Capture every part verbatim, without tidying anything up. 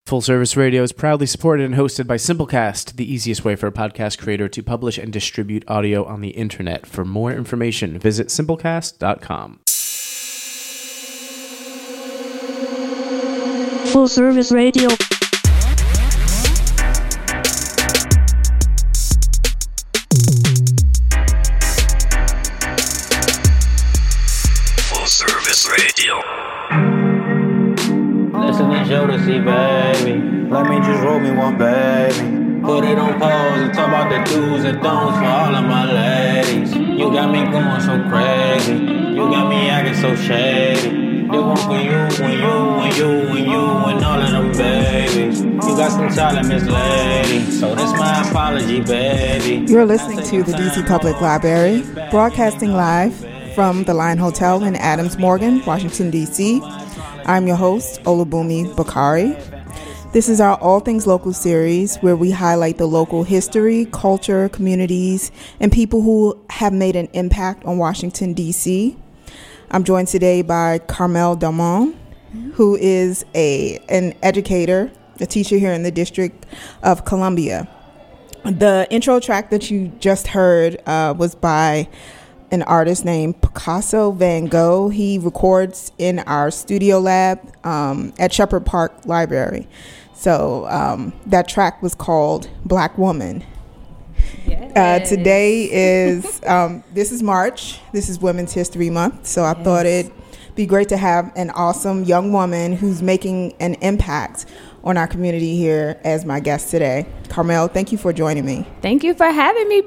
Full Service Radio is proudly supported and hosted by Simplecast, the easiest way for a podcast creator to publish and distribute audio on the internet. For more information, visit simplecast dot com. Full Service Radio. Full Service Radio. Listen to Jodeci, baby. Let me just roll me one, baby. Put it on pause and talk about the do's and don'ts for all of my ladies. You got me going so crazy. You got me acting so shady. They want for you, when you, when you, when you, and all of them babies. You got some talent, Miss Lady. So that's my apology, baby. You're listening to the D C Public Library, broadcasting live from the Line Hotel in Adams Morgan, Washington, D C I'm your host, Olubunmi Bakari. This is our All Things Local series where we highlight the local history, culture, communities, and people who have made an impact on Washington, D C I'm joined today by Carmel Delmont, who is a an educator, a teacher here in the District of Columbia. The intro track that you just heard uh, was by an artist named Picasso Van Gogh. He records in our studio lab um, at Shepherd Park Library. So um, that track was called Black Woman. Yes. Uh, today is, um, this is March. This is Women's History Month. So I yes. thought it'd be great to have an awesome young woman who's making an impact on our community here as my guest today. Carmel, thank you for joining me. Thank you for having me,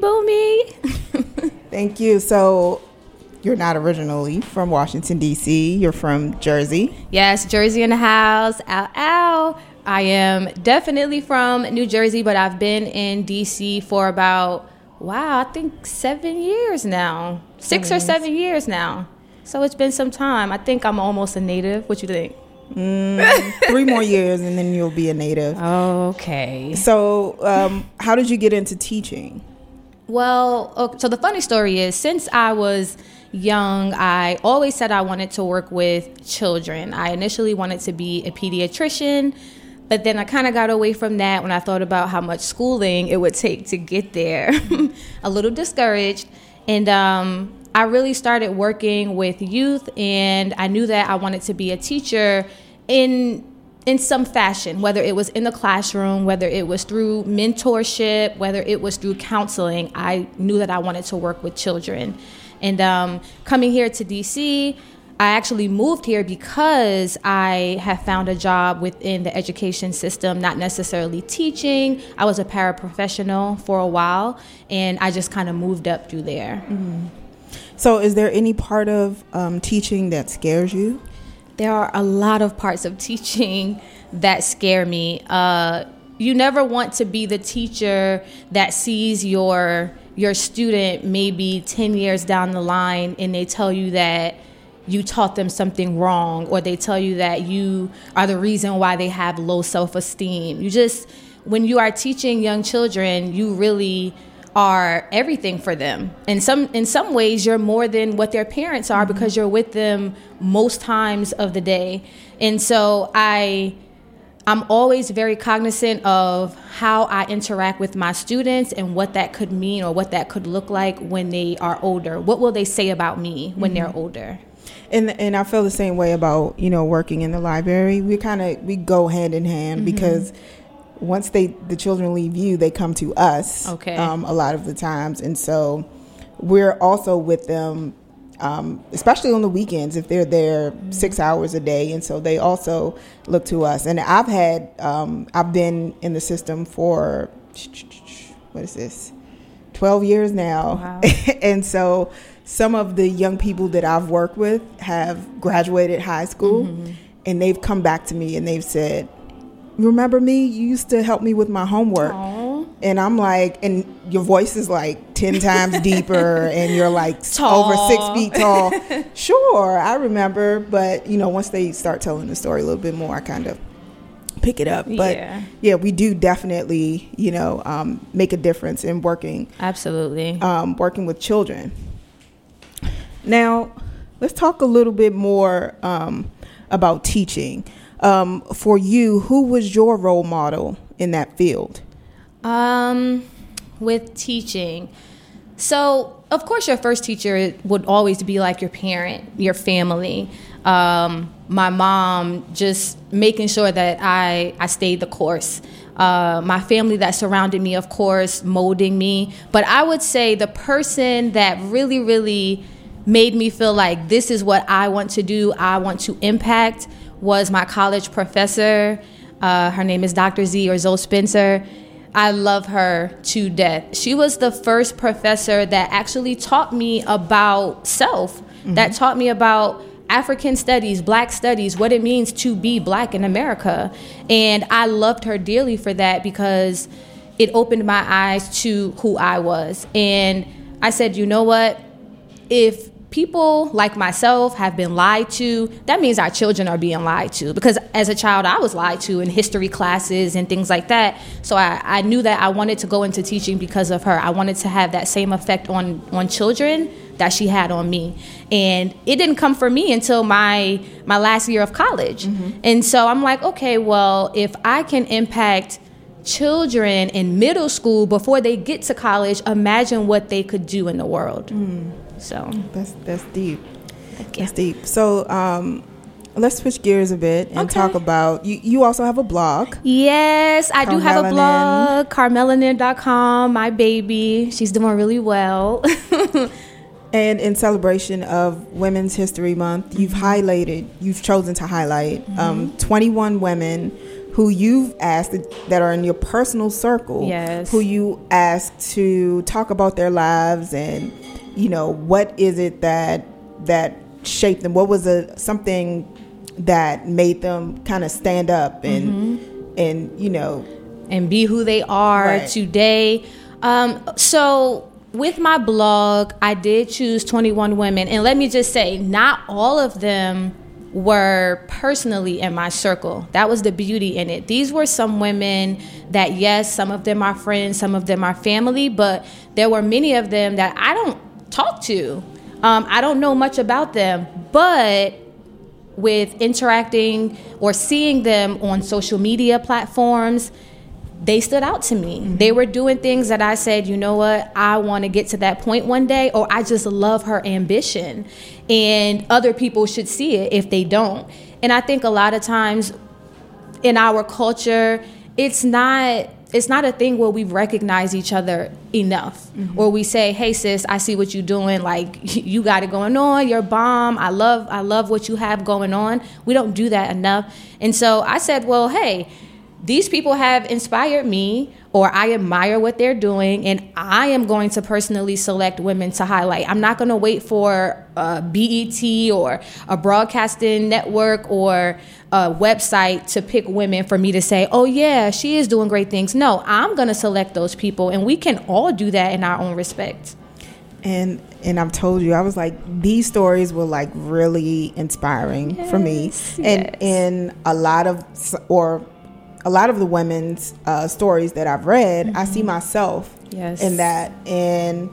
Boomy. Thank you. So you're not originally from Washington, D C You're from Jersey. Yes, Jersey in the house. Ow, ow. I am definitely from New Jersey, but I've been in D C for about, wow, I think seven years now. Six seven or seven years now. So it's been some time. I think I'm almost a native. What you think? Mm, three more years and then you'll be a native. Okay. So um, how did you get into teaching? Well, okay, so the funny story is, since I was young, I always said I wanted to work with children. I initially wanted to be a pediatrician, but then I kind of got away from that when I thought about how much schooling it would take to get there. A little discouraged. And um, I really started working with youth, and I knew that I wanted to be a teacher in in some fashion, whether it was in the classroom, whether it was through mentorship, whether it was through counseling. I knew that I wanted to work with children. And um, coming here to D C, I actually moved here because I have found a job within the education system, not necessarily teaching. I was a paraprofessional for a while, and I just kind of moved up through there. Mm-hmm. So is there any part of um, teaching that scares you? There are a lot of parts of teaching that scare me. Uh, you never want to be the teacher that sees your your student maybe ten years down the line and they tell you that you taught them something wrong, or they tell you that you are the reason why they have low self-esteem. You just, when you are teaching young children, you really are everything for them. And some in some ways you're more than what their parents are, mm-hmm. because you're with them most times of the day. And so I I'm always very cognizant of how I interact with my students and what that could mean or what that could look like when they are older. What will they say about me when mm-hmm. they're older? And and I feel the same way about, you know, working in the library. We kind of we go hand in hand, mm-hmm. because once they the children leave you, they come to us. Okay. Um, a lot of the times, and so we're also with them, um, especially on the weekends if they're there mm-hmm. six hours a day, and so they also look to us. And I've had um, I've been in the system for what is this, twelve years now, wow. And so some of the young people that I've worked with have graduated high school, mm-hmm. and they've come back to me and they've said, remember me? You used to help me with my homework. Aww. And I'm like, and your voice is like ten times deeper and you're like tall. Over six feet tall. Sure, I remember. But, you know, once they start telling the story a little bit more, I kind of pick it up. But yeah, yeah we do definitely, you know, um, make a difference in working. Absolutely. Um, working with children. Now, let's talk a little bit more um, about teaching. um, for you, who was your role model in that field? Um, with teaching. So, of course, your first teacher would always be like your parent, your family. Um, my mom just making sure that I, I stayed the course. Uh, my family that surrounded me, of course, molding me. But I would say the person that really, really made me feel like this is what I want to do, I want to impact, was my college professor. Uh, her name is Doctor Z, or Zoe Spencer. I love her to death. She was the first professor that actually taught me about self, mm-hmm. that taught me about African studies, Black studies, what it means to be Black in America. And I loved her dearly for that because it opened my eyes to who I was. And I said, you know what? If people like myself have been lied to, that means our children are being lied to. Because as a child, I was lied to in history classes and things like that. So I, I knew that I wanted to go into teaching because of her. I wanted to have that same effect on, on children that she had on me. And it didn't come for me until my my last year of college. Mm-hmm. And so I'm like, okay, well, if I can impact children in middle school before they get to college, imagine what they could do in the world. Mm. So that's that's deep. That's deep. So um, let's switch gears a bit and okay. talk about you. You also have a blog. Yes, I do have a blog. Carmelanin dot com. My baby, she's doing really well. And in celebration of Women's History Month, you've mm-hmm. highlighted, you've chosen to highlight mm-hmm. um, twenty-one women who you've asked that are in your personal circle. Yes. Who you asked to talk about their lives and, you know, what is it that that shaped them? What was a something that made them kind of stand up and mm-hmm. and you know and be who they are right. today. Um, so with my blog, I did choose twenty-one women, and let me just say, not all of them were personally in my circle. That was the beauty in it. These were some women that, yes, some of them are friends, some of them are family, but there were many of them that I don't talk to. Um, I don't know much about them, but with interacting or seeing them on social media platforms, they stood out to me. Mm-hmm. They were doing things that I said, you know what, I want to get to that point one day, or I just love her ambition. And other people should see it if they don't. And I think a lot of times in our culture, it's not it's not a thing where we recognize each other enough. Mm-hmm. Or we say, hey sis, I see what you're doing, like you got it going on, you're bomb, I love I love what you have going on. We don't do that enough. And so I said, well, hey, these people have inspired me, or I admire what they're doing, and I am going to personally select women to highlight. I'm not going to wait for a B E T or a broadcasting network or a website to pick women for me to say, oh yeah, she is doing great things. No, I'm going to select those people, and we can all do that in our own respect. And and I've told you, I was like, these stories were like really inspiring yes, for me. Yes. And in a lot of, or a lot of the women's uh, stories that I've read, mm-hmm. I see myself yes. in that. And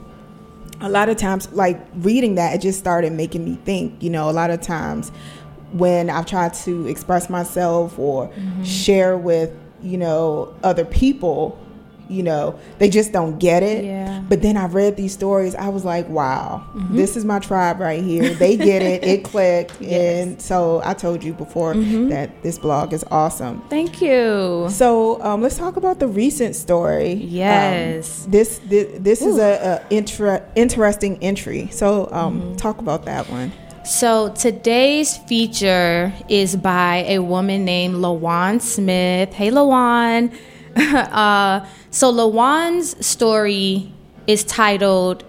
a lot of times, like reading that, it just started making me think, you know, a lot of times when I've tried to express myself or mm-hmm. share with, you know, other people, you know, they just don't get it. Yeah. But then I read these stories. I was like, wow, mm-hmm. this is my tribe right here. They get it. It clicked. Yes. And so I told you before mm-hmm. that this blog is awesome. Thank you. So um, let's talk about the recent story. Yes. Um, this this, this is a, a intra- interesting entry. So um, mm-hmm. talk about that one. So today's feature is by a woman named LaJuan Smith. Hey, LaJuan. uh, so LaJuan's story is titled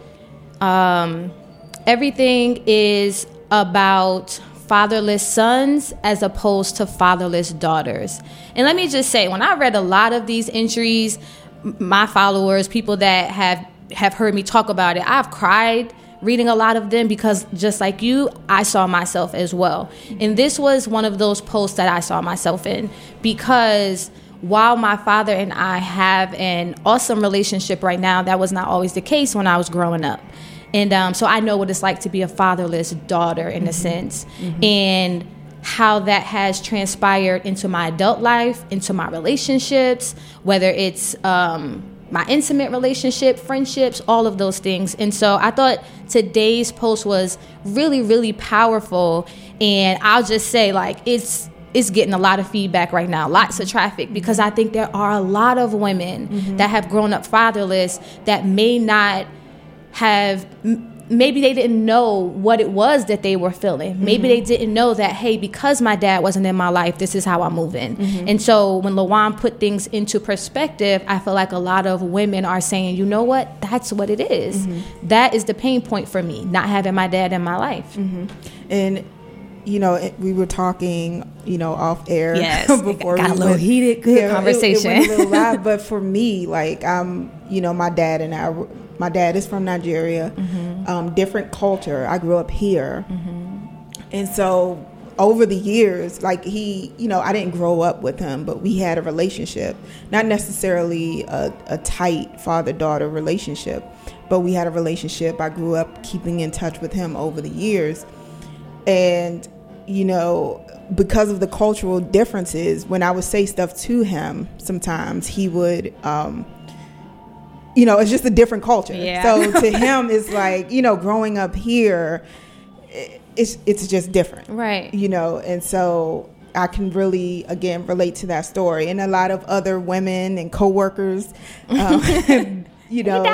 um, Everything is About Fatherless Sons as Opposed to Fatherless Daughters. And let me just say, when I read a lot of these entries, my followers, people that have, have heard me talk about it, I've cried reading a lot of them because just like you, I saw myself as well. And this was one of those posts that I saw myself in, because while my father and I have an awesome relationship right now, that was not always the case when I was growing up. And um, so I know what it's like to be a fatherless daughter in mm-hmm. a sense. Mm-hmm. And how that has transpired into my adult life, into my relationships, whether it's um, my intimate relationship, friendships, all of those things. And so I thought today's post was really, really powerful. And I'll just say, like, it's it's getting a lot of feedback right now, lots of traffic, because I think there are a lot of women mm-hmm. that have grown up fatherless that may not have, maybe they didn't know what it was that they were feeling. Mm-hmm. Maybe they didn't know that, hey, because my dad wasn't in my life, this is how I'm moving. Mm-hmm. And so when LaJuan put things into perspective, I feel like a lot of women are saying, you know what, that's what it is. Mm-hmm. That is the pain point for me, not having my dad in my life. Mm-hmm. And you know, it, we were talking, you know, off air. Yes, before got we a little went, heated, good yeah, conversation. It, it went a little loud, but for me, like, um, you know, my dad and I, my dad is from Nigeria, mm-hmm. um, different culture. I grew up here, mm-hmm. and so over the years, like he, you know, I didn't grow up with him, but we had a relationship, not necessarily a, a tight father-daughter relationship, but we had a relationship. I grew up keeping in touch with him over the years. And, you know, because of the cultural differences, when I would say stuff to him, sometimes he would, um, you know, it's just a different culture. Yeah. So to him, it's like, you know, growing up here, it's it's just different. Right. You know, and so I can really, again, relate to that story. And a lot of other women and coworkers, um, you know,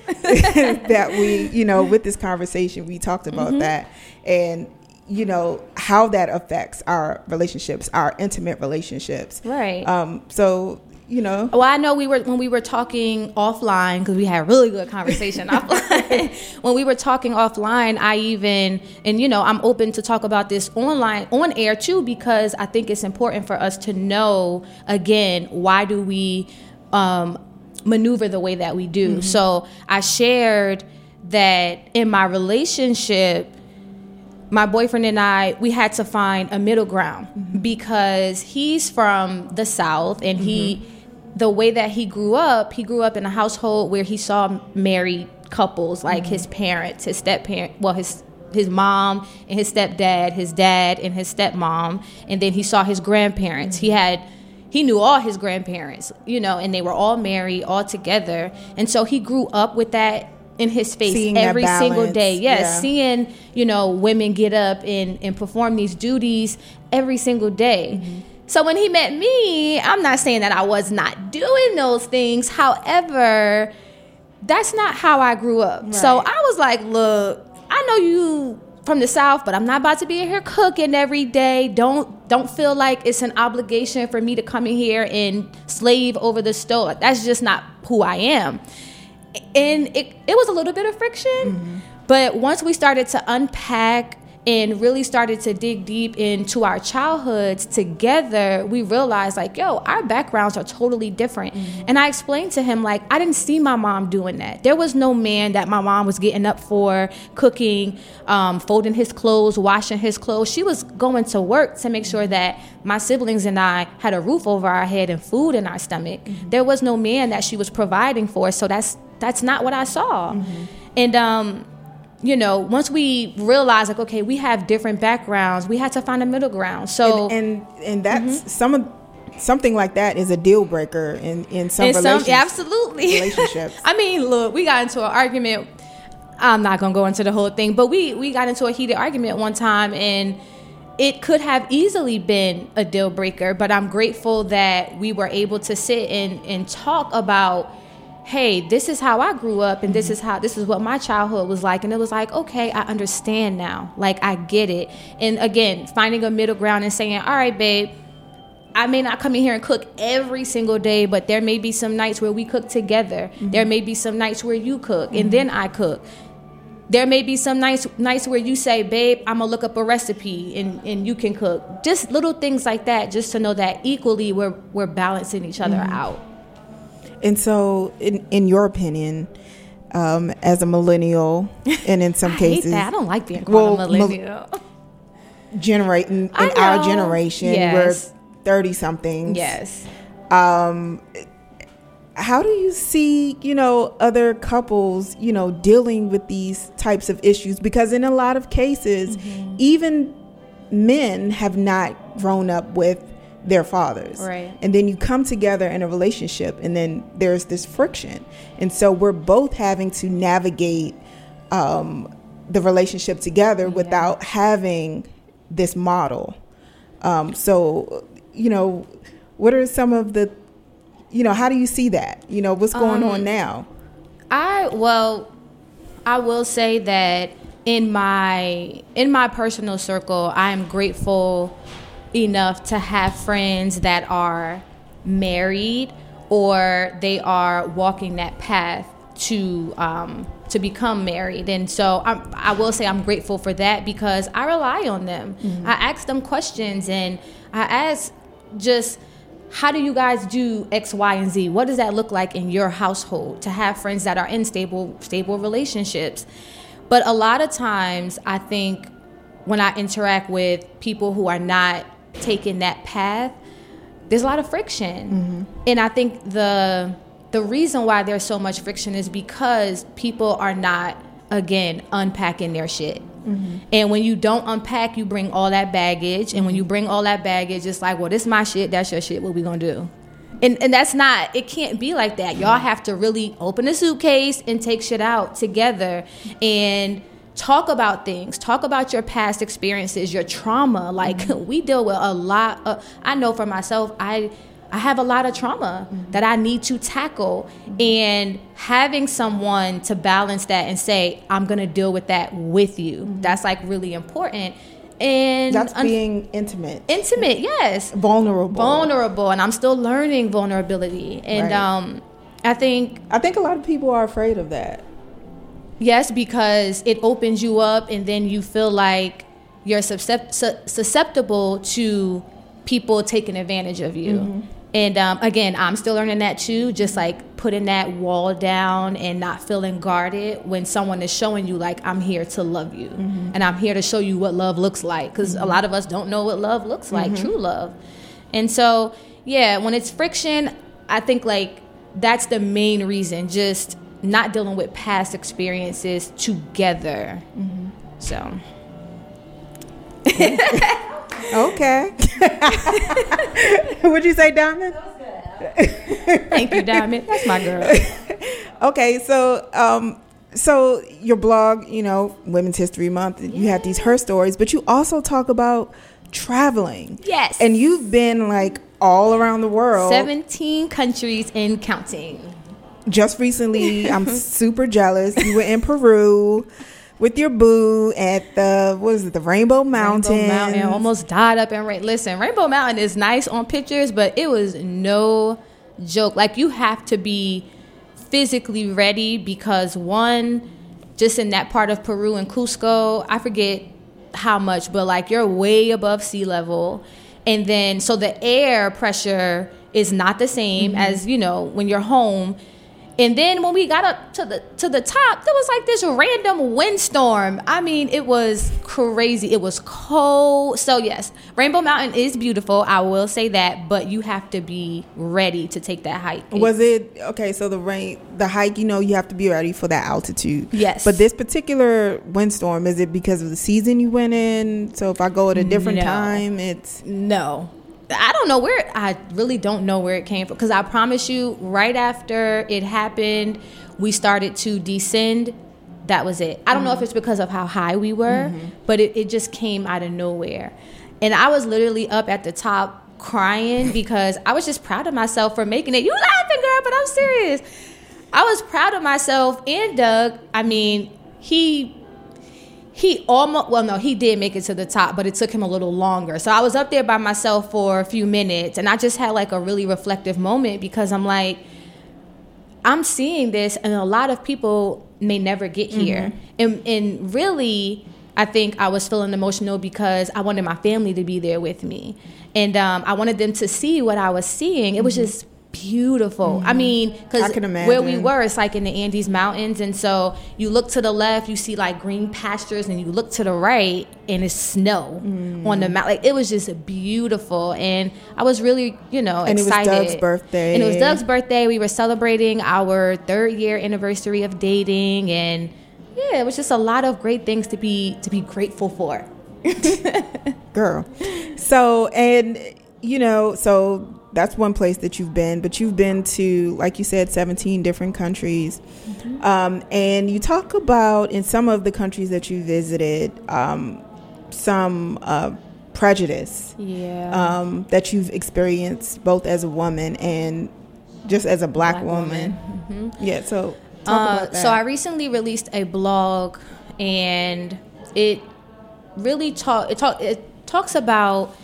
that we, you know, with this conversation, we talked about mm-hmm. that. And you know, how that affects our relationships, our intimate relationships. Right. Um, so, you know. Well, I know we were, when we were talking offline, because we had a really good conversation offline. When we were talking offline, I even, and you know, I'm open to talk about this online, on air too, because I think it's important for us to know, again, why do we um, maneuver the way that we do. Mm-hmm. So I shared that in my relationship, my boyfriend and I, we had to find a middle ground mm-hmm. because he's from the South and mm-hmm. he, the way that he grew up, he grew up in a household where he saw married couples, like mm-hmm. his parents, his step-parent, well, his his mom and his stepdad, his dad and his stepmom, and then he saw his grandparents. Mm-hmm. He had, he knew all his grandparents, you know, and they were all married, all together. And so he grew up with that in his face seeing every single day. Yes, yeah. Seeing, you know, women get up and, and perform these duties every single day. Mm-hmm. So when he met me, I'm not saying that I was not doing those things. However, that's not how I grew up. Right. So I was like, look, I know you from the South, but I'm not about to be in here cooking every day. Don't don't feel like it's an obligation for me to come in here and slave over the stove. That's just not who I am. And it, it was a little bit of friction, mm-hmm. but once we started to unpack and really started to dig deep into our childhoods together, we realized, like, yo, our backgrounds are totally different. Mm-hmm. And I explained to him, like, I didn't see my mom doing that. There was no man that my mom was getting up for, cooking, um, folding his clothes, washing his clothes. She was going to work to make sure that my siblings and I had a roof over our head and food in our stomach. Mm-hmm. There was no man that she was providing for, so that's that's not what I saw. Mm-hmm. And um you know, once we realized, like, okay, we have different backgrounds, we had to find a middle ground. So and and, and that's mm-hmm. some of something like that is a deal breaker in in some, in some yeah, absolutely relationships. I mean, look, we got into an argument. I'm not gonna go into the whole thing, but we we got into a heated argument one time, and it could have easily been a deal breaker. But I'm grateful that we were able to sit and and talk about, hey, this is how I grew up, and this is how, this is what my childhood was like. And it was like, okay, I understand now. Like, I get it. And again, finding a middle ground and saying, all right, babe, I may not come in here and cook every single day, but there may be some nights where we cook together. Mm-hmm. There may be some nights where you cook and mm-hmm. then I cook. There may be some nights nights where you say, babe, I'm going to look up a recipe and, and you can cook. Just little things like that, just to know that equally we're we're balancing each other mm-hmm. out. And so, in, in your opinion, um, as a millennial, and in some I cases, hate that. I don't like being called well, a millennial. Generating in our generation, yes. we're thirty somethings. Yes. Um, how do you see, you know, other couples, you know, dealing with these types of issues? Because in a lot of cases, mm-hmm. even men have not grown up with their fathers. Right. And then you come together in a relationship, and then there's this friction. And so we're both having to navigate um, the relationship together yeah. without having this model. Um, so, you know, what are some of the, you know, how do you see that? You know, what's going um, on now? I, well, I will say that in my, in my personal circle, I am grateful enough to have friends that are married or they are walking that path to um, to become married. And so I'm, I will say I'm grateful for that because I rely on them. Mm-hmm. I ask them questions and I ask just, how do you guys do X, Y, and Z? What does that look like in your household to have friends that are in stable stable relationships? But a lot of times I think when I interact with people who are not taking that path, there's a lot of friction. Mm-hmm. And I think the the reason why there's so much friction is because people are not, again, unpacking their shit. Mm-hmm. And when you don't unpack, you bring all that baggage. And when you bring all that baggage, it's like, well, this is my shit, that's your shit, what we gonna do? And and that's not, it can't be like that. Y'all have to really open a suitcase and take shit out together and talk about things. Talk about your past experiences, your trauma. Like, mm-hmm. we deal with a lot of, I know for myself, I I have a lot of trauma mm-hmm. that I need to tackle. And having someone to balance that and say, I'm going to deal with that with you, mm-hmm. that's like really important. And that's un- being intimate. Intimate, yes. Vulnerable. Vulnerable. And I'm still learning vulnerability. And right. um, I think... I think a lot of people are afraid of that. Yes, because it opens you up and then you feel like you're susceptible to people taking advantage of you. Mm-hmm. And um, again, I'm still learning that too, just like putting that wall down and not feeling guarded when someone is showing you like, I'm here to love you. Mm-hmm. And I'm here to show you what love looks like. Because mm-hmm. a lot of us don't know what love looks like, mm-hmm. true love. And so, yeah, when it's friction, I think like that's the main reason, just not dealing with past experiences together. Mm-hmm. So. Okay. What'd you say, Diamond? That was good. Thank you, Diamond. That's my girl. Okay, so um, so your blog, you know, Women's History Month, yeah. you have these her stories, but you also talk about traveling. Yes. And you've been like all around the world. seventeen countries and counting. Just recently, I'm super jealous. You were in Peru with your boo at the, what is it, the Rainbow Mountain. Rainbow Mountain, almost died up in rain. Listen, Rainbow Mountain is nice on pictures, but it was no joke. Like, you have to be physically ready because, one, just in that part of Peru and Cusco, I forget how much, but like you're way above sea level. And then, so the air pressure is not the same mm-hmm. as, you know, when you're home. And then when we got up to the to the top, there was like this random windstorm. I mean, it was crazy. It was cold. So yes, Rainbow Mountain is beautiful. I will say that, but you have to be ready to take that hike. Was it okay? So the rain, the hike, you know, you have to be ready for that altitude. Yes. But this particular windstorm, is it because of the season you went in? So if I go at a different no. time, it's no. I don't know where, I really don't know where it came from. Because I promise you, right after it happened, we started to descend. That was it. I don't mm-hmm. know if it's because of how high we were, mm-hmm. but it, it just came out of nowhere. And I was literally up at the top crying because I was just proud of myself for making it. You laughing, girl, but I'm serious. I was proud of myself and Doug. I mean, he... He almost, well, no, he did make it to the top, but it took him a little longer. So I was up there by myself for a few minutes, and I just had like a really reflective moment because I'm like, I'm seeing this, and a lot of people may never get here. Mm-hmm. And, and really, I think I was feeling emotional because I wanted my family to be there with me. And um, I wanted them to see what I was seeing. It mm-hmm. was just beautiful. Mm-hmm. I mean, because where we were, it's like in the Andes Mountains, and so you look to the left, you see like green pastures, and you look to the right, and it's snow mm. on the mountain. Like, it was just beautiful, and I was really, you know, and excited. And it was Doug's birthday. And it was Doug's birthday. We were celebrating our third year anniversary of dating, and yeah, it was just a lot of great things to be to be grateful for. Girl. So, and, you know, so that's one place that you've been, but you've been to, like you said, seventeen different countries. Mm-hmm. Um, and you talk about, in some of the countries that you visited, um, some uh, prejudice yeah. um, that you've experienced both as a woman and just as a black, black woman. woman. Mm-hmm. Yeah, so talk uh, about that. So I recently released a blog, and it really talk it talk it talks about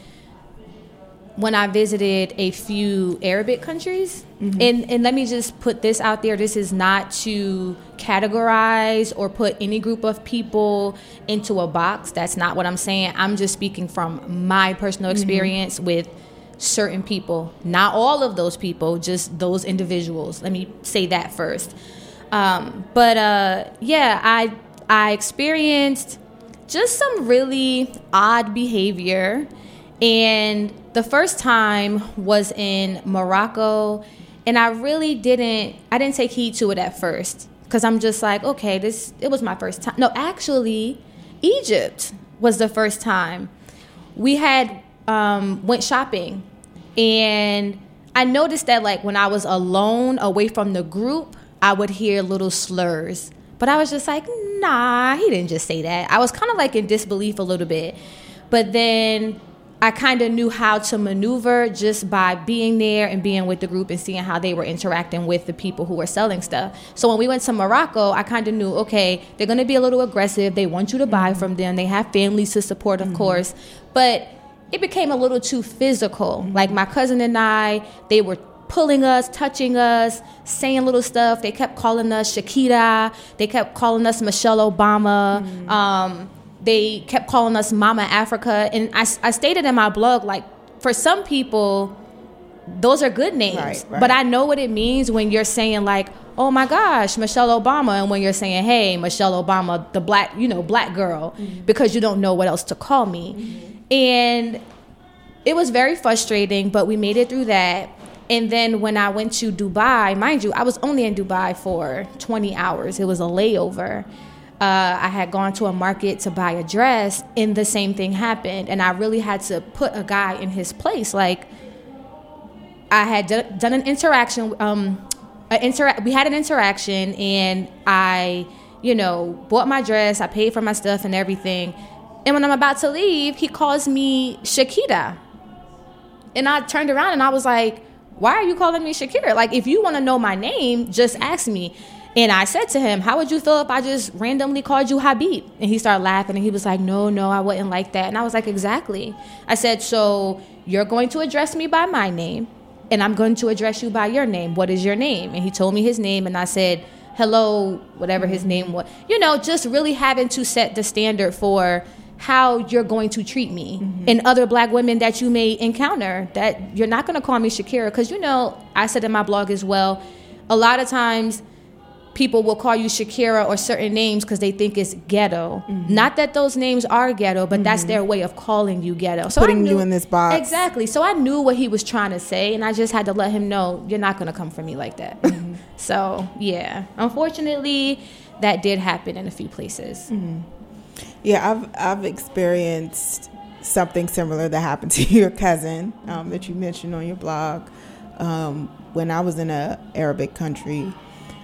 when I visited a few Arabic countries. Mm-hmm. And and let me just put this out there. This is not to categorize or put any group of people into a box. That's not what I'm saying. I'm just speaking from my personal experience mm-hmm. with certain people. Not all of those people, just those individuals. Let me say that first. Um, but uh, yeah, I I experienced just some really odd behavior. And the first time was in Morocco, and I really didn't, I didn't take heed to it at first, because I'm just like, okay, this, it was my first time. No, actually, Egypt was the first time. We had, um, went shopping, and I noticed that, like, when I was alone, away from the group, I would hear little slurs. But I was just like, nah, he didn't just say that. I was kind of like in disbelief a little bit. But then I kind of knew how to maneuver just by being there and being with the group and seeing how they were interacting with the people who were selling stuff. So when we went to Morocco, I kind of knew, okay, they're going to be a little aggressive. They want you to buy from them. They have families to support, of mm-hmm. course. But it became a little too physical. Mm-hmm. Like my cousin and I, they were pulling us, touching us, saying little stuff. They kept calling us Shakira. They kept calling us Michelle Obama. Mm-hmm. Um, They kept calling us Mama Africa. And I, I stated in my blog, like, for some people, those are good names. Right, right. But I know what it means when you're saying, like, oh, my gosh, Michelle Obama. And when you're saying, hey, Michelle Obama, the black, you know, black girl, mm-hmm. because you don't know what else to call me. Mm-hmm. And it was very frustrating, but we made it through that. And then when I went to Dubai, mind you, I was only in Dubai for twenty hours. It was a layover. Uh, I had gone to a market to buy a dress, and the same thing happened. And I really had to put a guy in his place. Like, I had d- done an interaction. Um, a intera- we had an interaction, and I, you know, bought my dress. I paid for my stuff and everything. And when I'm about to leave, he calls me Shakira. And I turned around, and I was like, why are you calling me Shakira? Like, if you want to know my name, just ask me. And I said to him, how would you feel if I just randomly called you Habib? And he started laughing, and he was like, no, no, I wouldn't like that. And I was like, exactly. I said, so you're going to address me by my name, and I'm going to address you by your name. What is your name? And he told me his name, and I said, hello, whatever his name was. You know, just really having to set the standard for how you're going to treat me mm-hmm. and other black women that you may encounter, that you're not going to call me Shakira. Because, you know, I said in my blog as well, a lot of times people will call you Shakira or certain names because they think it's ghetto. Mm-hmm. Not that those names are ghetto, but mm-hmm. that's their way of calling you ghetto. So putting I knew, you in this box. Exactly. So I knew what he was trying to say, and I just had to let him know, you're not going to come for me like that. Mm-hmm. So, yeah. Unfortunately, that did happen in a few places. Mm-hmm. Yeah, I've I've experienced something similar that happened to your cousin um, that you mentioned on your blog um, when I was in a Arabic country.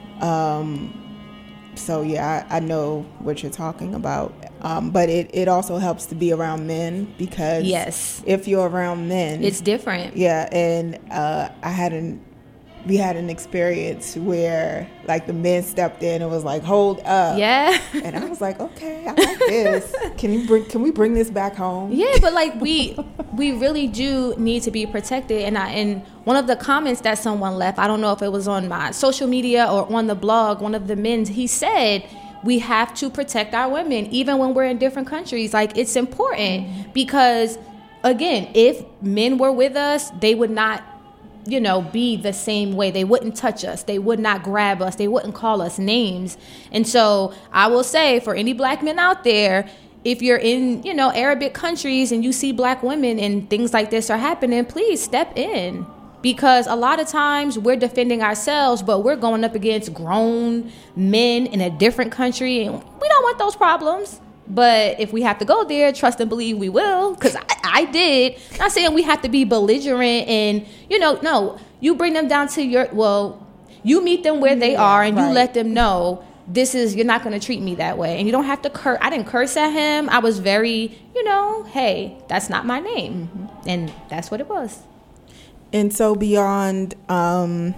Um, so yeah, I, I know what you're talking about. Um, but it, it also helps to be around men because yes. if you're around men, it's different. Yeah. And, uh, I had an, we had an experience where like the men stepped in and was like, hold up. Yeah. And I was like, okay, I like this. Can you bring, can we bring this back home? Yeah. But like we, we really do need to be protected. And I, and one of the comments that someone left, I don't know if it was on my social media or on the blog, one of the men, he said, we have to protect our women, even when we're in different countries. Like, it's important mm-hmm. because, again, if men were with us, they would not, you know, be the same way. They wouldn't touch us. They would not grab us. They wouldn't call us names. And so I will say, for any black men out there, if you're in, you know, Arabic countries and you see black women and things like this are happening, please step in. Because a lot of times we're defending ourselves, but we're going up against grown men in a different country, and we don't want those problems. But if we have to go there, trust and believe we will, because I, I did. Not saying we have to be belligerent and, you know, no. You bring them down to your, well, you meet them where they Yeah, are and right. you let them know this is, you're not going to treat me that way. And you don't have to curse. I didn't curse at him. I was very, you know, hey, that's not my name. Mm-hmm. And that's what it was. And so beyond, um,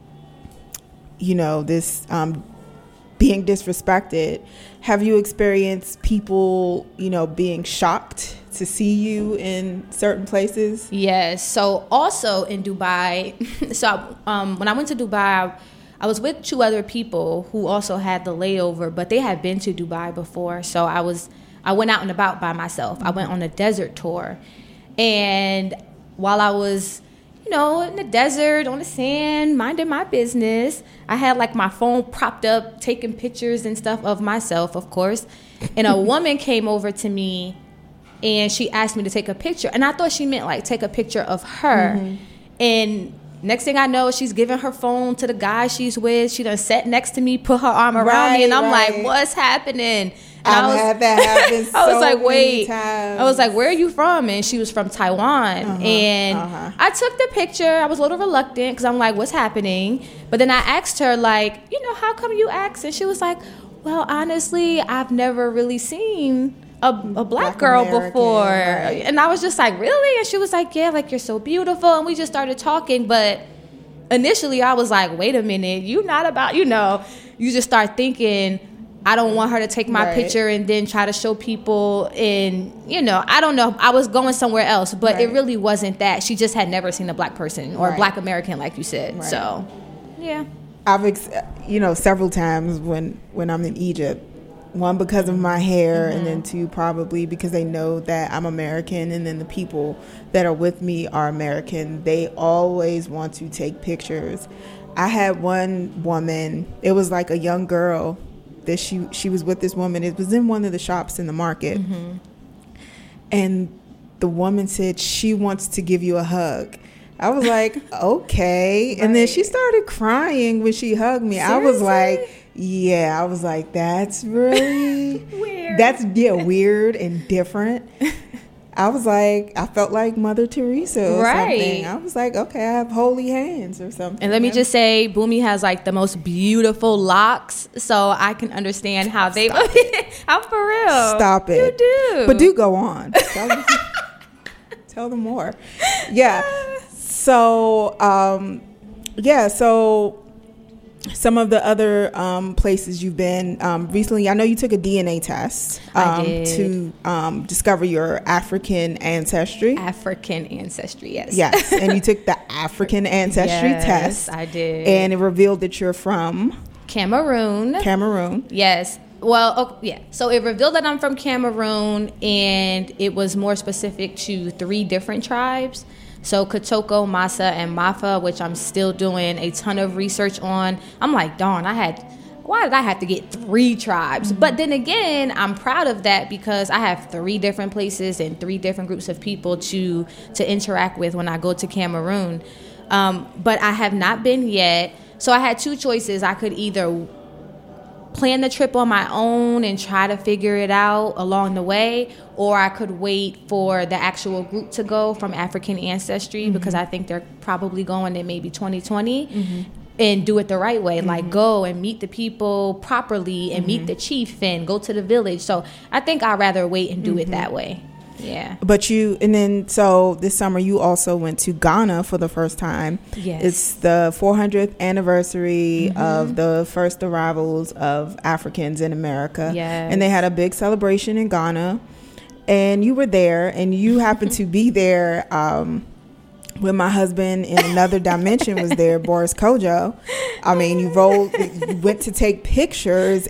you know, this um, being disrespected, have you experienced people, you know, being shocked to see you in certain places? Yes. So also in Dubai, so um, when I went to Dubai, I was with two other people who also had the layover, but they had been to Dubai before. So I was, I went out and about by myself. I went on a desert tour. And while I was, you know, in the desert, on the sand, minding my business, I had like my phone propped up, taking pictures and stuff of myself, of course. And a woman came over to me and she asked me to take a picture. And I thought she meant like take a picture of her. Mm-hmm. And next thing I know, she's giving her phone to the guy she's with. She done sat next to me, put her arm around right, me, and I'm right. like, what's happening? And I've I was, had that happen so I was like, many wait. times. I was like, where are you from? And she was from Taiwan. Uh-huh, and uh-huh. I took the picture. I was a little reluctant because I'm like, what's happening? But then I asked her, like, you know, how come you asked? And she was like, well, honestly, I've never really seen a, a black, Black girl American, before. right. And I was just like, really? And she was like, yeah, like, you're so beautiful. And we just started talking. But initially I was like, wait a minute, you not about, you know, you just start thinking, I don't want her to take my right. picture and then try to show people. And, you know, I don't know. I was going somewhere else, but right. it really wasn't that. She just had never seen a black person or right. a black American, like you said. Right. So, yeah. I've, ex- you know, several times when, when I'm in Egypt, one because of my hair, mm-hmm. and then two probably because they know that I'm American, and then the people that are with me are American. They always want to take pictures. I had one woman, it was like a young girl that she she was with this woman. It was in one of the shops in the market, mm-hmm. and the woman said she wants to give you a hug. I was like, okay. Right. And then she started crying when she hugged me. Seriously? I was like, yeah, I was like, that's really weird. That's yeah, weird and different. I was like, I felt like Mother Teresa or right. something. I was like, okay, I have holy hands or something. And let me just say, Boomy has like the most beautiful locks, so I can understand how they. I'm for real. Stop it. You do, but do go on. Tell them, tell them more. Yeah. So, um, yeah. So. Some of the other um, places you've been um, recently, I know you took a D N A test um, I did. to um, discover your African ancestry. African ancestry, yes. Yes, and you took the African ancestry yes, test. I did. And it revealed that you're from Cameroon. Cameroon. Yes. Well, oh, yeah. So it revealed that I'm from Cameroon, and it was more specific to three different tribes. So Kotoko, Massa, and Mafa, which I'm still doing a ton of research on. I'm like, darn, I had, why did I have to get three tribes? Mm-hmm. But then again, I'm proud of that because I have three different places and three different groups of people to to interact with when I go to Cameroon. Um, but I have not been yet. So I had two choices. I could either plan the trip on my own and try to figure it out along the way, or I could wait for the actual group to go from African ancestry, mm-hmm. because I think they're probably going in maybe twenty twenty, mm-hmm. and do it the right way, mm-hmm. like go and meet the people properly and mm-hmm. meet the chief and go to the village. So I think I'd rather wait and do mm-hmm. it that way. Yeah. But you, and then so this summer you also went to Ghana for the first time. Yes. It's the four hundredth anniversary mm-hmm. of the first arrivals of Africans in America. Yes. And they had a big celebration in Ghana. And you were there, and you happened to be there um, when my husband in another dimension was there, Boris Kojo. I mean, you rolled, you went to take pictures,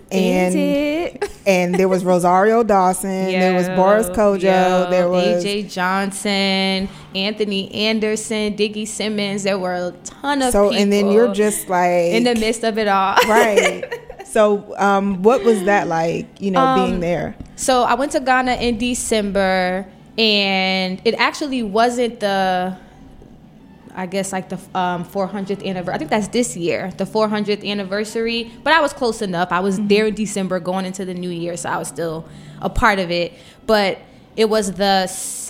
and and there was Rosario Dawson, yo, there was Boris Kojo, yo, there was A J Johnson, Anthony Anderson, Diggy Simmons. There were a ton of so, people. And then you're just like in the midst of it all, right? So, um, what was that like? You know, um, being there. So I went to Ghana in December, and it actually wasn't the. I guess like the um, four hundredth anniversary. I think that's this year, the four hundredth anniversary. But I was close enough. I was mm-hmm. there in December going into the new year, so I was still a part of it. But it was the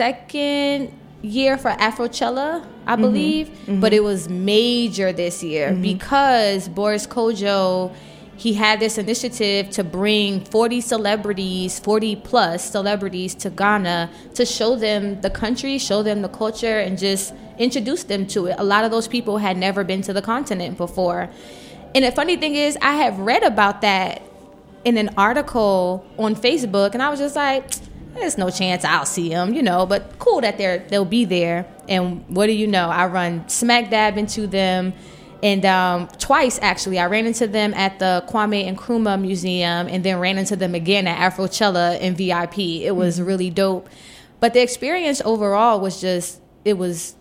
second year for Afrochella, I believe. Mm-hmm. Mm-hmm. But it was major this year mm-hmm. because Boris Kodjoe, he had this initiative to bring forty celebrities, forty plus celebrities to Ghana to show them the country, show them the culture, and just introduce them to it. A lot of those people had never been to the continent before. And the funny thing is, I have read about that in an article on Facebook, and I was just like, there's no chance I'll see them, you know, but cool that they're, they'll be there. And what do you know? I run smack dab into them. And um, twice, actually, I ran into them at the Kwame Nkrumah Museum and then ran into them again at Afrochella in V I P. It was mm-hmm. really dope. But the experience overall was just, it was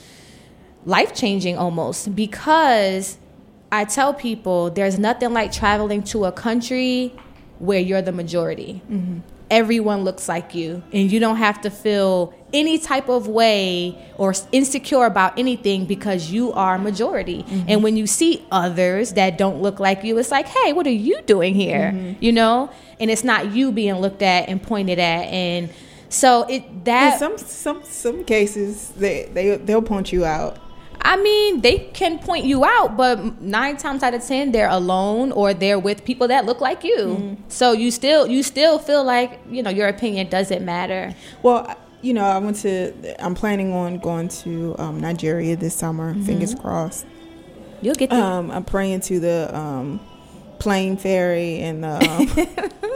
life-changing almost, because I tell people there's nothing like traveling to a country where you're the majority. Mm-hmm. Everyone looks like you, and you don't have to feel any type of way or insecure about anything because you are majority. Mm-hmm. And when you see others that don't look like you, it's like, hey, what are you doing here? Mm-hmm. You know? And it's not you being looked at and pointed at. And so it that in some some some cases they they they'll point you out. I mean, they can point you out, but nine times out of ten, they're alone or they're with people that look like you. Mm-hmm. So you still you still feel like, you know, your opinion doesn't matter. Well, you know, I went to. I'm planning on going to um, Nigeria this summer. Mm-hmm. Fingers crossed. You'll get there. Um, I'm praying to the um, plane ferry and the. Um,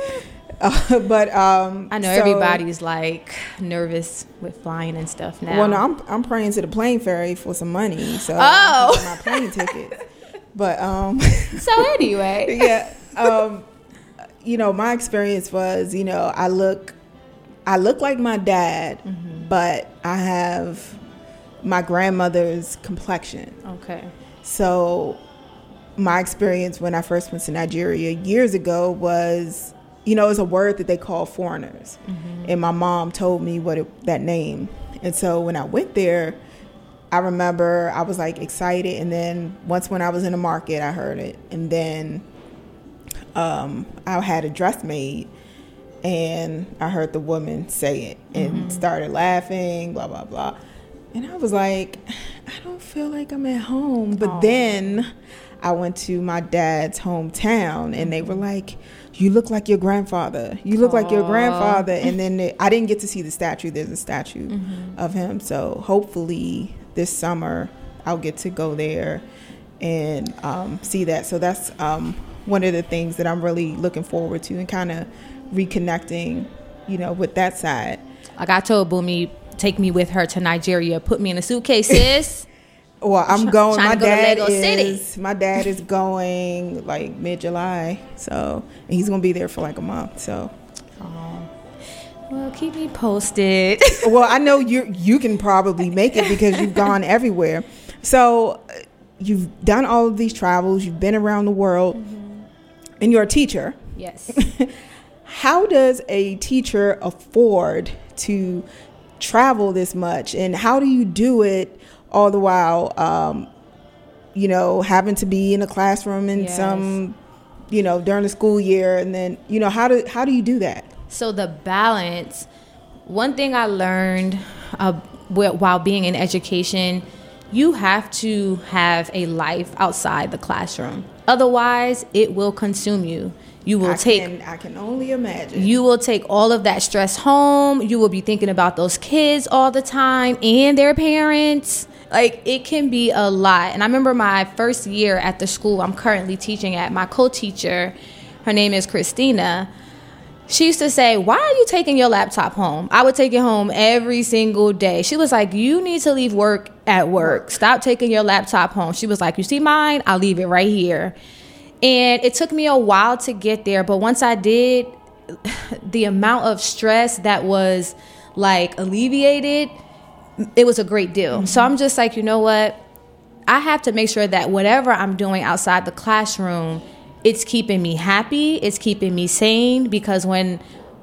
Uh, but um, I know so, everybody's like nervous with flying and stuff now. Well, no, I'm I'm praying to the plane ferry for some money, so oh, I'm my plane ticket. But um, so anyway, yeah, um, you know, my experience was, you know, I look, I look like my dad, mm-hmm. but I have my grandmother's complexion. Okay, so my experience when I first went to Nigeria years ago was. You know, it's a word that they call foreigners. Mm-hmm. And my mom told me what it, that name. And so when I went there, I remember I was like excited. And then once when I was in the market, I heard it. And then um, I had a dress made and I heard the woman say it and mm-hmm. started laughing, blah, blah, blah. And I was like, I don't feel like I'm at home. But Aww. Then I went to my dad's hometown and they were like, you look like your grandfather. You look Aww. Like your grandfather. And then they, I didn't get to see the statue. There's a statue mm-hmm. of him. So hopefully this summer I'll get to go there and um, see that. So that's um, one of the things that I'm really looking forward to and kind of reconnecting, you know, with that side. Like I told Bumi, take me with her to Nigeria. Put me in a suitcase, sis. Well, I'm going. My go dad is City. My dad is going like mid July, so and he's gonna be there for like a month. So, oh. Well, keep me posted. Well, I know you you can probably make it because you've gone everywhere. So, you've done all of these travels. You've been around the world, mm-hmm. and you're a teacher. Yes. How does a teacher afford to travel this much, and how do you do it? All the while, um, you know, having to be in a classroom in yes. some, you know, during the school year. And then, you know, how do how do you do that? So the balance, one thing I learned uh, while being in education, you have to have a life outside the classroom. Otherwise, it will consume you. You will I take. Can, I can only imagine. You will take all of that stress home. You will be thinking about those kids all the time and their parents. Like, it can be a lot. And I remember my first year at the school I'm currently teaching at, my co-teacher, her name is Christina. She used to say, why are you taking your laptop home? I would take it home every single day. She was like, you need to leave work at work. Stop taking your laptop home. She was like, you see mine? I'll leave it right here. And it took me a while to get there. But once I did, the amount of stress that was like alleviated, it was a great deal. Mm-hmm. So I'm just like, you know what? I have to make sure that whatever I'm doing outside the classroom, it's keeping me happy. It's keeping me sane, because when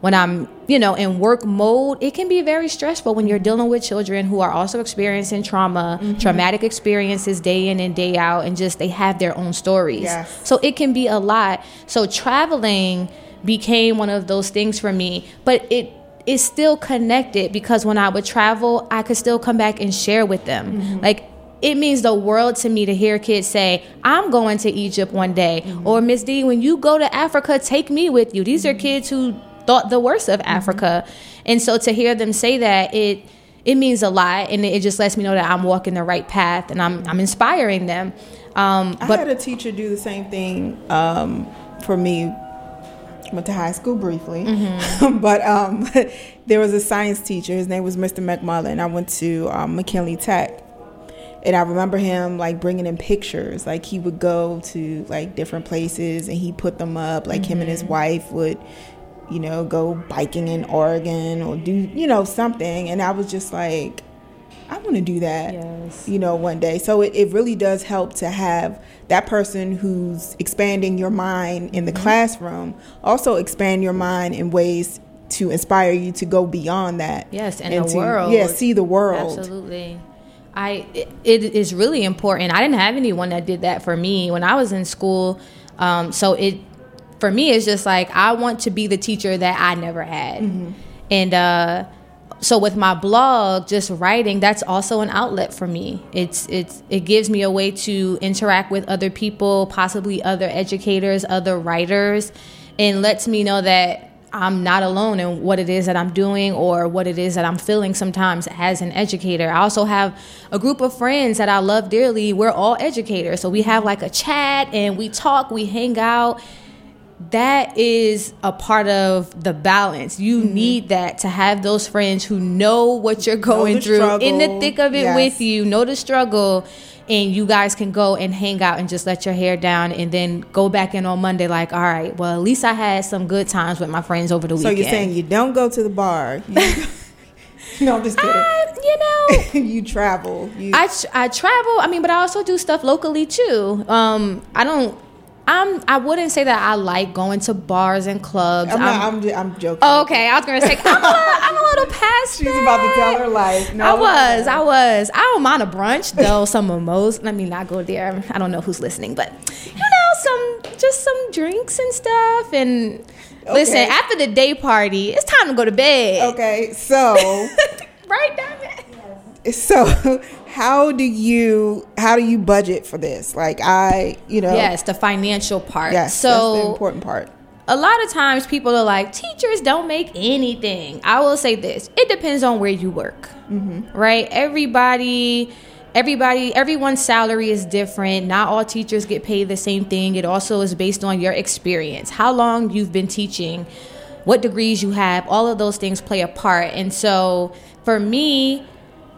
when I'm, you know, in work mode, it can be very stressful when you're dealing with children who are also experiencing trauma, mm-hmm. traumatic experiences day in and day out, and just they have their own stories. Yes. So it can be a lot. So traveling became one of those things for me, but it is still connected because when I would travel, I could still come back and share with them. Mm-hmm. Like, it means the world to me to hear kids say, I'm going to Egypt one day. Mm-hmm. Or, Miss D, when you go to Africa, take me with you. These mm-hmm. are kids who thought the worst of mm-hmm. Africa. And so to hear them say that, it it means a lot. And it just lets me know that I'm walking the right path and I'm I'm inspiring them. Um, I but, had a teacher do the same thing um, for me. Went to high school briefly. Mm-hmm. but um, there was a science teacher. His name was Mister McMullen. I went to um, McKinley Tech. And I remember him like bringing in pictures. Like he would go to like different places and he put them up. Like mm-hmm. him and his wife would, you know, go biking in Oregon or do, you know, something. And I was just like, I want to do that, yes. you know, one day. So it, it really does help to have that person who's expanding your mind in the mm-hmm. classroom also expand your mind in ways to inspire you to go beyond that. Yes, and, and the to, world. Yeah, see the world. Absolutely. I it, it is really important. I didn't have anyone that did that for me when I was in school. Um, so it for me it's just like I want to be the teacher that I never had. Mm-hmm. And uh, so with my blog, just writing, that's also an outlet for me. It's it's it gives me a way to interact with other people, possibly other educators, other writers, and lets me know that I'm not alone in what it is that I'm doing or what it is that I'm feeling sometimes as an educator. I also have a group of friends that I love dearly. We're all educators. So we have like a chat and we talk, we hang out. That is a part of the balance. You mm-hmm. need that to have those friends who know what you're going through, struggle. In the thick of it yes. with you, know the struggle. And you guys can go and hang out and just let your hair down and then go back in on Monday like, all right, well, at least I had some good times with my friends over the so weekend. So you're saying you don't go to the bar. You, no, I'm just kidding. I, you know. you travel. You, I, I travel. I mean, but I also do stuff locally, too. Um, I don't. I'm, I wouldn't say that I like going to bars and clubs. I'm, not, I'm, I'm, I'm joking. Oh, okay. I was going to say, I'm a, I'm a little past She's that. about to tell her life. No, I was. I was. I don't mind a brunch, though, some mimosas. Let me not go there. I don't know who's listening, but, you know, some just some drinks and stuff. And okay. Listen, after the day party, it's time to go to bed. Okay, so. Right, damn it. So. How do you how do you budget for this? Like I, you know. Yes, the financial part. Yes, so that's the important part. A lot of times people are like, teachers don't make anything. I will say this. It depends on where you work, mm-hmm. right? Everybody, everybody, everyone's salary is different. Not all teachers get paid the same thing. It also is based on your experience, how long you've been teaching, what degrees you have. All of those things play a part. And so for me,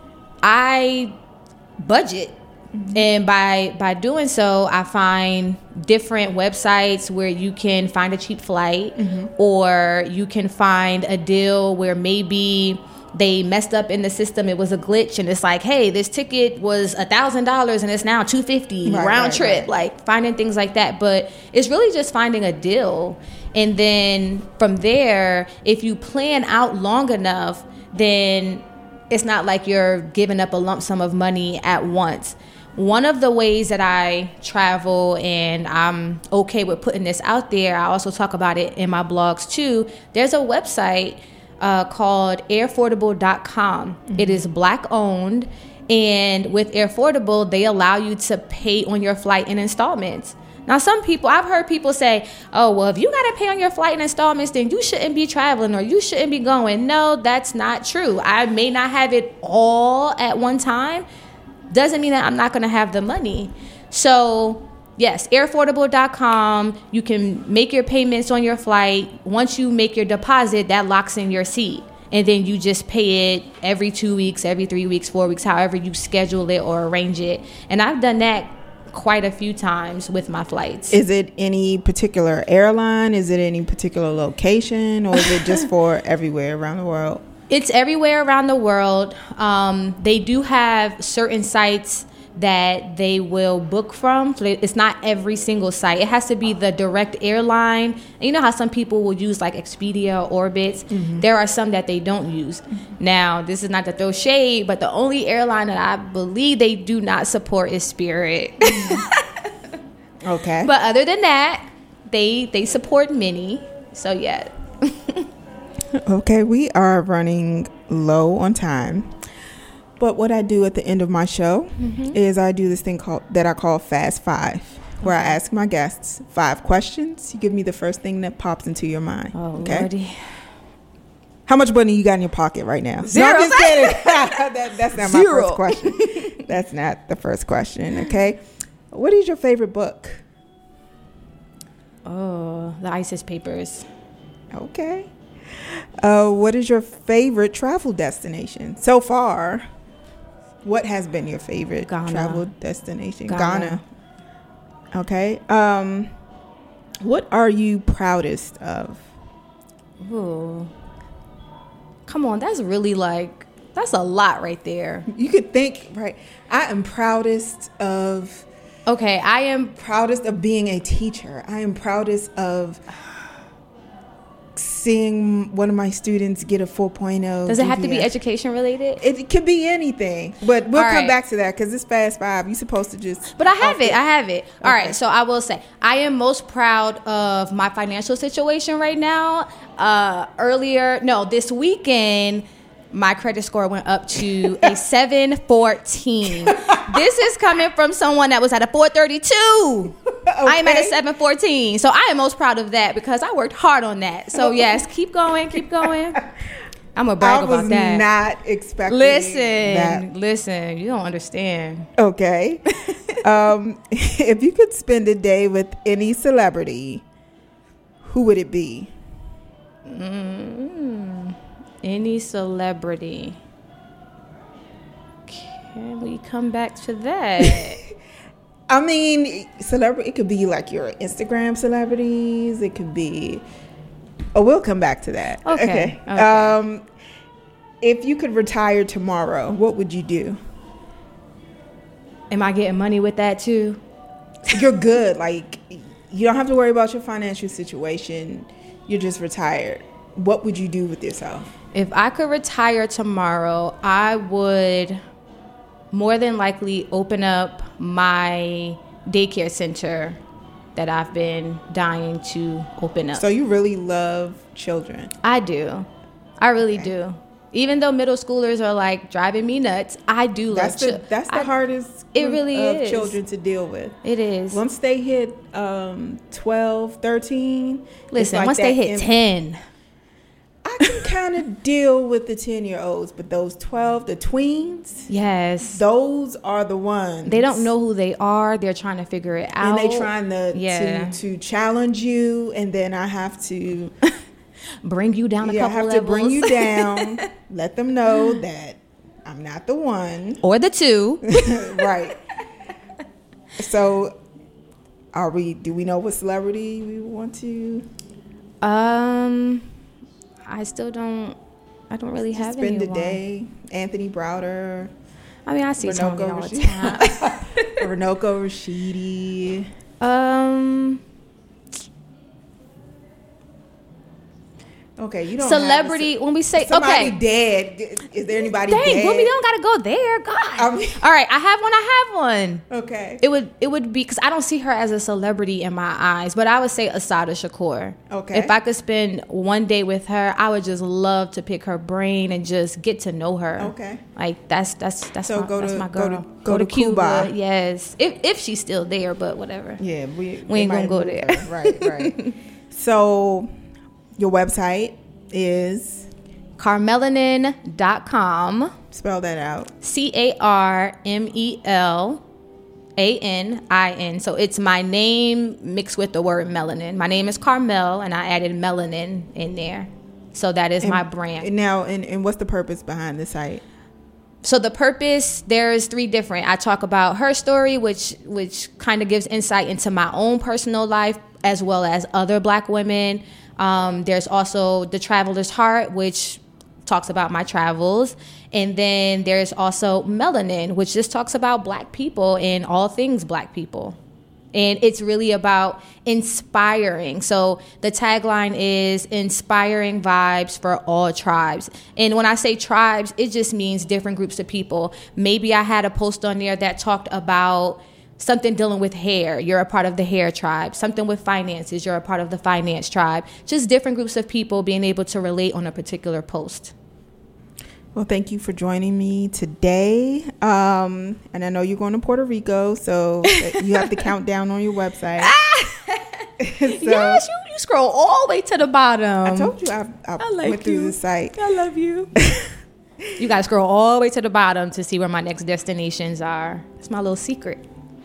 I budget. Mm-hmm. And by by doing so, I find different websites where you can find a cheap flight, mm-hmm. or you can find a deal where maybe they messed up in the system. It was a glitch, and it's like, hey, this ticket was a thousand dollars and it's now two fifty right, round right, trip. Right. Like finding things like that. But it's really just finding a deal, and then from there, if you plan out long enough, then it's not like you're giving up a lump sum of money at once. One of the ways that I travel, and I'm okay with putting this out there, I also talk about it in my blogs too. There's a website uh, called air affordable dot com. Mm-hmm. It is black owned, and with Air Affordable, they allow you to pay on your flight in installments. Now, some people, I've heard people say, oh, well, if you got to pay on your flight in installments, then you shouldn't be traveling or you shouldn't be going. No, that's not true. I may not have it all at one time. Doesn't mean that I'm not going to have the money. So, yes, air affordable dot com. You can make your payments on your flight. Once you make your deposit, that locks in your seat. And then you just pay it every two weeks, every three weeks, four weeks, however you schedule it or arrange it. And I've done that quite a few times with my flights. Is it any particular airline? Is it any particular location? Or is it just for everywhere around the world? It's everywhere around the world. Um, they do have certain sites that they will book from. So it's not every single site. It has to be the direct airline. And you know how some people will use like Expedia or Orbitz? Mm-hmm. There are some that they don't use. Mm-hmm. Now, this is not to throw shade, but the only airline that I believe they do not support is Spirit. Mm-hmm. Okay. But other than that, they they support many. So yeah. Okay, we are running low on time. But what I do at the end of my show mm-hmm. is I do this thing called that I call Fast Five, where okay. I ask my guests five questions. You give me the first thing that pops into your mind. Oh, okay? Lordy. How much money you got in your pocket right now? Zero. No, I'm just kidding. that, that's not Zero. my first question. That's not the first question, okay? What is your favorite book? Oh, the ISIS Papers. Okay. Uh, what is your favorite travel destination so far? What has been your favorite Ghana. travel destination? Ghana. Ghana. Okay. Um, what are you proudest of? Ooh. Come on, that's really like, that's a lot right there. You could think, right? I am proudest of... Okay, I am... Proudest of being a teacher. I am proudest of... seeing one of my students get a four point oh. Does it have to be education related? It, it could be anything, but we'll All come right. back to that because it's Fast Five. You're supposed to just. But I have it. I have it. All Okay. right. So I will say I am most proud of my financial situation right now. Uh, earlier, no, this weekend, my credit score went up to a seven fourteen. This is coming from someone that was at a four thirty-two. Okay. I am at a seven fourteen. So I am most proud of that because I worked hard on that. So yes, keep going, keep going. I'm going to brag I was about that. not expecting Listen, that. listen, you don't understand. Okay. um, if you could spend a day with any celebrity, who would it be? Mm-hmm. Any celebrity. Can we come back to that? I mean, celebrity, it could be like your Instagram celebrities. It could be, oh, we'll come back to that. Okay. Okay. okay. Um, if you could retire tomorrow, what would you do? Am I getting money with that too? You're good. Like, you don't have to worry about your financial situation. You're just retired. What would you do with yourself? If I could retire tomorrow, I would more than likely open up my daycare center that I've been dying to open up. So you really love children? I do. I really Okay. do. Even though middle schoolers are like driving me nuts, I do love That's the children. that's the I, hardest it group really of is. children to deal with. It is. Once they hit um, twelve, thirteen, it's Listen, like once they that hit in- ten, I can kind of deal with the ten-year-olds, but those twelve, the tweens, yes, those are the ones. they don't know who they are. They're trying to figure it out. And they trying to, Yeah. to to challenge you, and then I have to bring you down a yeah, I couple have levels. to bring you down, let them know that I'm not the one. or the two. Right. So, are we? Do we know what celebrity we want to um, I still don't. I don't really have spend anyone. the day? Anthony Browder, I mean, I see Tony Renoko all the Rashidi. time. Renoko Rashidi. um, Okay, you don't celebrity. Have When we say somebody okay, dead. Is there anybody dang, dead? well, we don't gotta go there. God. I mean- All right, I have one. I have one. Okay. It would it would be because I don't see her as a celebrity in my eyes, but I would say Asada Shakur. Okay. If I could spend one day with her, I would just love to pick her brain and just get to know her. Okay. Like that's that's that's So my, go that's to- my go girl. to- go to Cuba. Yes, if if she's still there, but whatever. Yeah, we We ain't they gonna might go move there. her. Right, right. So, your website is, Carmelanin dot com. spell that out. C A R M E L A N I N. So it's my name mixed with the word melanin. My name is Carmel, and I added melanin in there. So that is my brand. And now, and, and what's the purpose behind the site? So the purpose, there's three different. I talk about her story, which which kind of gives insight into my own personal life as well as other Black women. Um, there's also The Traveler's Heart, which talks about my travels. And then there's also Melanin, which just talks about Black people and all things Black people. And it's really about inspiring. So the tagline is inspiring vibes for all tribes. And when I say tribes, it just means different groups of people. Maybe I had a post on there that talked about something dealing with hair. You're a part of the hair tribe. Something with finances. You're a part of the finance tribe. Just different groups of people being able to relate on a particular post. Well, thank you for joining me today. Um, and I know you're going to Puerto Rico, so you have the countdown on your website. So, yes, you, you scroll all the way to the bottom. I told you I, I, I like went through you. the site. I love you. You got to scroll all the way to the bottom to see where my next destinations are. It's my little secret.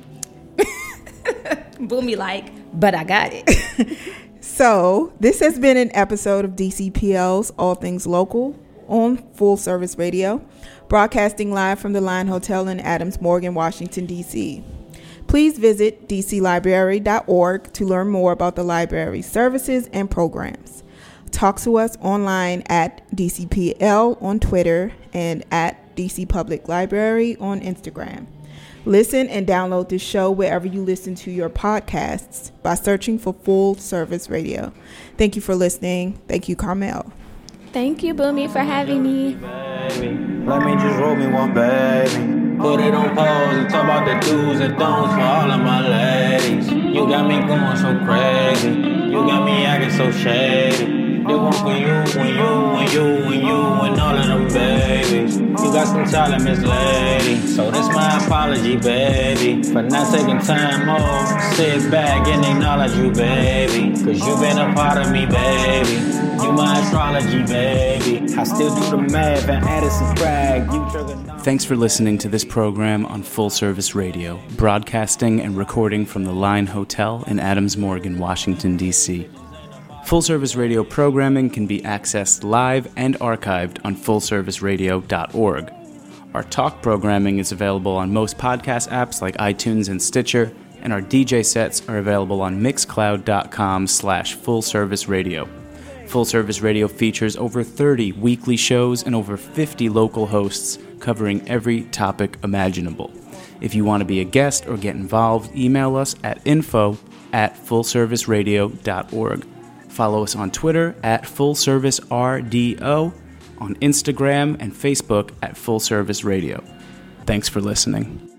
Boomy like, but I got it. So this has been an episode of D C P L's All Things Local on Full Service Radio, broadcasting live from the Line Hotel in Adams Morgan, Washington, D C. Please visit d c library dot org to learn more about the library's services and programs. Talk to us online at D C P L on Twitter and at D C Public Library on Instagram. Listen and download this show wherever you listen to your podcasts by searching for Full Service Radio. Thank you for listening. Thank you, Carmel. Thank you, Boomy, for having me. Baby, let me just roll me one, baby. Put it on pause and talk about the do's and don'ts for all of my ladies. You got me going so crazy. You got me acting so shady. They want for you, when you, when you, when you, and all of them babies. You got some talent, Miss Lady. So this my apology, baby, for not taking time off. Sit back and acknowledge you, baby. Cause you been a part of me, baby. You my astrology, baby. I still do the math and add some brag. You trigger. Thanks for listening to this program on Full Service Radio, broadcasting and recording from the Line Hotel in Adams Morgan, Washington, D C. Full Service Radio programming can be accessed live and archived on full service radio dot org. Our talk programming is available on most podcast apps like iTunes and Stitcher, and our D J sets are available on mixcloud dot com slash full service radio. Full Service Radio features over thirty weekly shows and over fifty local hosts covering every topic imaginable. If you want to be a guest or get involved, email us at info at full service radio dot org. Follow us on Twitter at full service R D O, on Instagram and Facebook at Full Service Radio. Thanks for listening.